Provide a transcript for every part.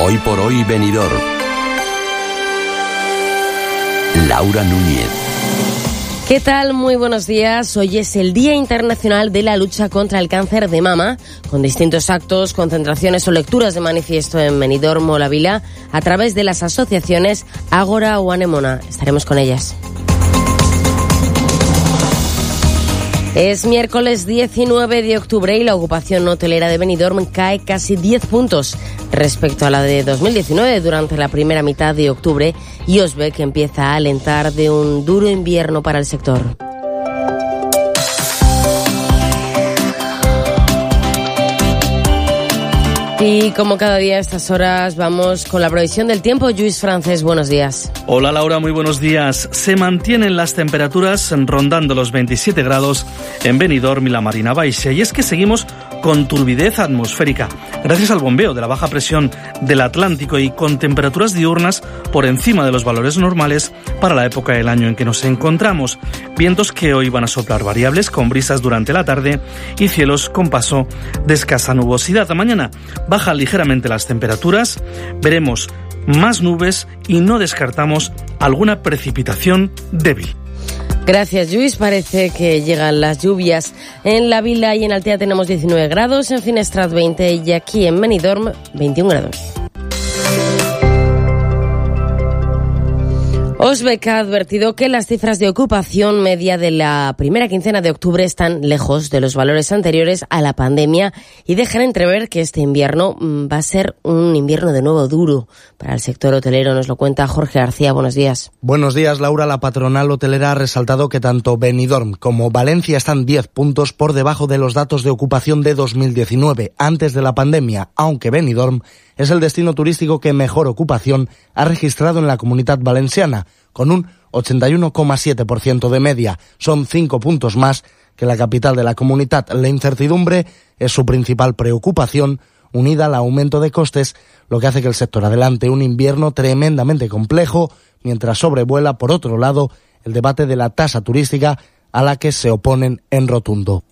Hoy por hoy Benidorm. Laura Núñez. ¿Qué tal? Muy buenos días. Hoy es el Día Internacional de la Lucha contra el Cáncer de Mama, con distintos actos, concentraciones o lecturas de manifiesto en Benidorm o La Vila a través de las asociaciones Ágora o Anemona. Estaremos con ellas. Es miércoles 19 de octubre y la ocupación hotelera de Benidorm cae casi 10 puntos respecto a la de 2019 durante la primera mitad de octubre, y Osbeck empieza a alentar de un duro invierno para el sector. Y como cada día a estas horas vamos con la previsión del tiempo. Lluís Francés, buenos días. Hola Laura, muy buenos días. Se mantienen las temperaturas rondando los 27 grados en Benidorm y la Marina Baixa, y es que seguimos con turbidez atmosférica gracias al bombeo de la baja presión del Atlántico y con temperaturas diurnas por encima de los valores normales para la época del año en que nos encontramos. Vientos que hoy van a soplar variables con brisas durante la tarde y cielos con paso de escasa nubosidad. Mañana bajan ligeramente las temperaturas, veremos más nubes y no descartamos alguna precipitación débil. Gracias, Lluís. Parece que llegan las lluvias. En La Vila y en Altea tenemos 19 grados, en Finestrat 20 y aquí en Benidorm 21 grados. Osbeck ha advertido que las cifras de ocupación media de la primera quincena de octubre están lejos de los valores anteriores a la pandemia y dejan entrever que este invierno va a ser un invierno de nuevo duro para el sector hotelero. Nos lo cuenta Jorge García. Buenos días. Buenos días, Laura. La patronal hotelera ha resaltado que tanto Benidorm como Valencia están 10 puntos por debajo de los datos de ocupación de 2019, antes de la pandemia, aunque Benidorm es el destino turístico que mejor ocupación ha registrado en la Comunitat Valenciana, con un 81,7% de media. Son 5 puntos más que la capital de la comunidad. La incertidumbre es su principal preocupación, unida al aumento de costes, lo que hace que el sector adelante un invierno tremendamente complejo, mientras sobrevuela, por otro lado, el debate de la tasa turística a la que se oponen en rotundo.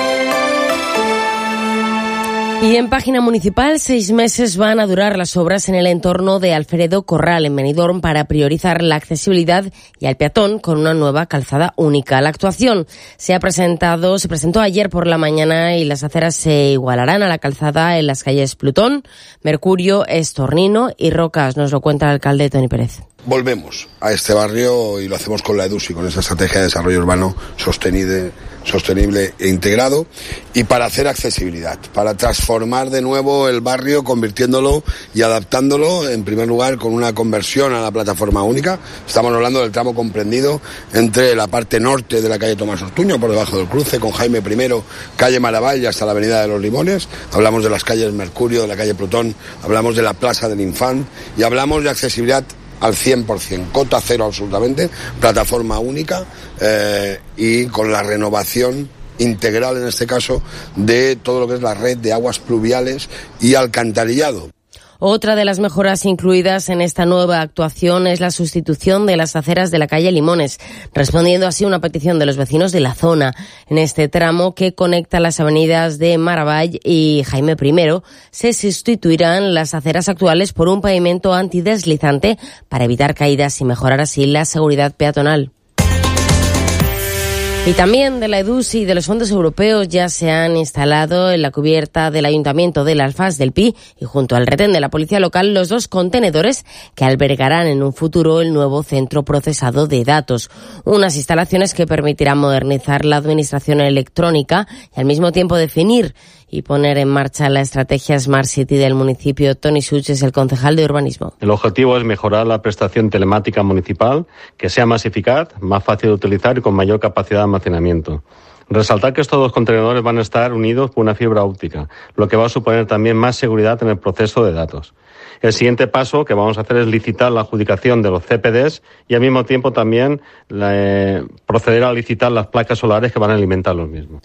Y en página municipal, 6 meses van a durar las obras en el entorno de Alfredo Corral, en Benidorm, para priorizar la accesibilidad y al peatón con una nueva calzada única. La actuación se presentó ayer por la mañana y las aceras se igualarán a la calzada en las calles Plutón, Mercurio, Estornino y Rocas. Nos lo cuenta el alcalde Toni Pérez. Volvemos a este barrio y lo hacemos con la EDUSI, con esa estrategia de desarrollo urbano sostenible e integrado, y para hacer accesibilidad, para transformar de nuevo el barrio, convirtiéndolo y adaptándolo, en primer lugar con una conversión a la plataforma única. Estamos hablando del tramo comprendido entre la parte norte de la calle Tomás Ortuño, por debajo del cruce, con Jaime I, calle Maravall y hasta la avenida de los Limones. Hablamos de las calles Mercurio, de la calle Plutón, hablamos de la Plaza del Infant y hablamos de accesibilidad al 100%, cota cero absolutamente, plataforma única y con la renovación integral, en este caso, de todo lo que es la red de aguas pluviales y alcantarillado. Otra de las mejoras incluidas en esta nueva actuación es la sustitución de las aceras de la calle Limones, respondiendo así a una petición de los vecinos de la zona. En este tramo que conecta las avenidas de Maravall y Jaime I, se sustituirán las aceras actuales por un pavimento antideslizante para evitar caídas y mejorar así la seguridad peatonal. Y también de la EDUSI y de los fondos europeos ya se han instalado en la cubierta del Ayuntamiento del Alfaz del Pi y junto al retén de la policía local los 2 contenedores que albergarán en un futuro el nuevo centro procesado de datos. Unas instalaciones que permitirán modernizar la administración electrónica y al mismo tiempo definir y poner en marcha la estrategia Smart City del municipio. Toni Such es el concejal de urbanismo. El objetivo es mejorar la prestación telemática municipal, que sea más eficaz, más fácil de utilizar y con mayor capacidad de almacenamiento. Resaltar que estos 2 contenedores van a estar unidos por una fibra óptica, lo que va a suponer también más seguridad en el proceso de datos. El siguiente paso que vamos a hacer es licitar la adjudicación de los CPDs y al mismo tiempo también proceder a licitar las placas solares que van a alimentar los mismos.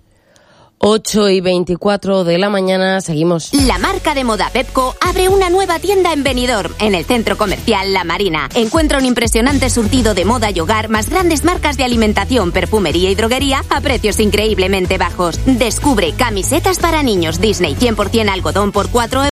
8:24 de la mañana, seguimos. La marca de moda Pepco abre una nueva tienda en Benidorm, en el centro comercial La Marina. Encuentra un impresionante surtido de moda y hogar, más grandes marcas de alimentación, perfumería y droguería a precios increíblemente bajos. Descubre camisetas para niños Disney 100% algodón por 4 €.